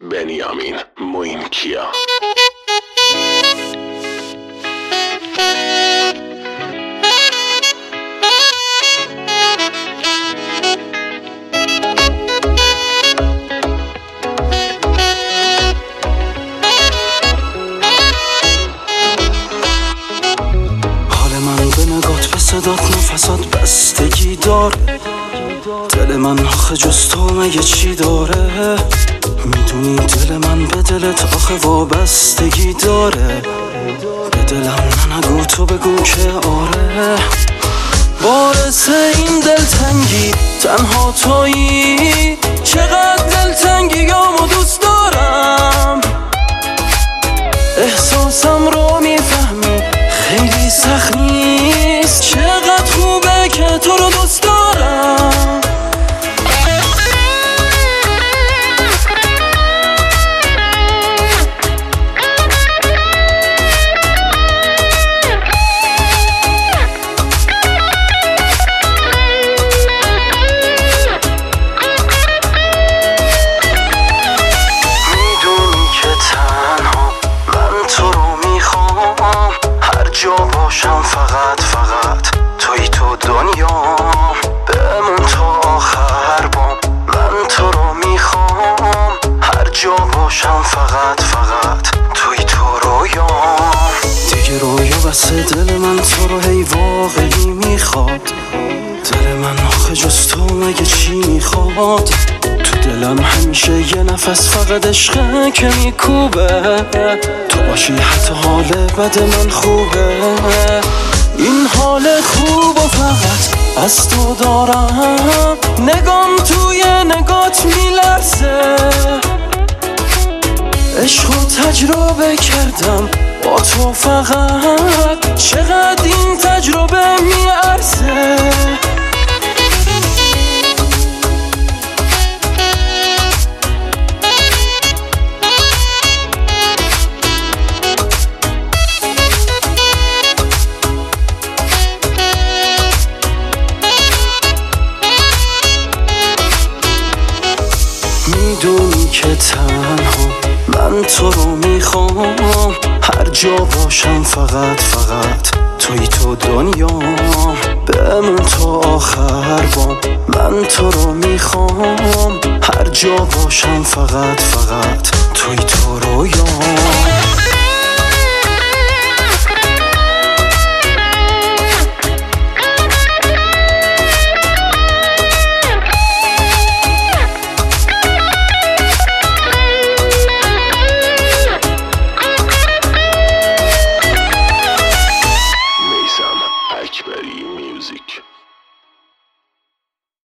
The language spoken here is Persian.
بنیامین موینکیا. صدات نفسات بستگی داره، دل من آخه جز تو مگه چی داره؟ میدونی دل من به دلت آخه وابستگی داره، به دلم نگو تو بگو که آره. باعث این دلتنگی تنها تویی، چقدر دلتنگیامو دوست دارم، احساسم رو میفهمی خیلی سخت نیست، چقدر خوبه که تو رو دوست دارم. میدونی که تنها من تو رو میخوام، هر جا باشم فقط توی تو دنیا، بمون تا آخر بام، من تو رو میخوام، هر جا باشم فقط توی تو رویام. دیگه رویا بسه دل من تو رو هی واقعی میخواد، دل من آخه جز تو مگه چی میخواد؟ تو دلم همیشه یه نفس فقط عشقه که میکوبه، تو باشی حتی حال بد من خوبه، این حال خوب و فقط از تو دارم، نگام توی نگات میلرزه، عشق و تجربه کردم با تو فقط، چقدر این تجربه میارزه. میدونی که تنها من تو رو میخوام، هر جا باشم فقط توی تو دنیا، بمون تا آخر بام، من تو رو میخوام، هر جا باشم فقط توی تو رویام. Music.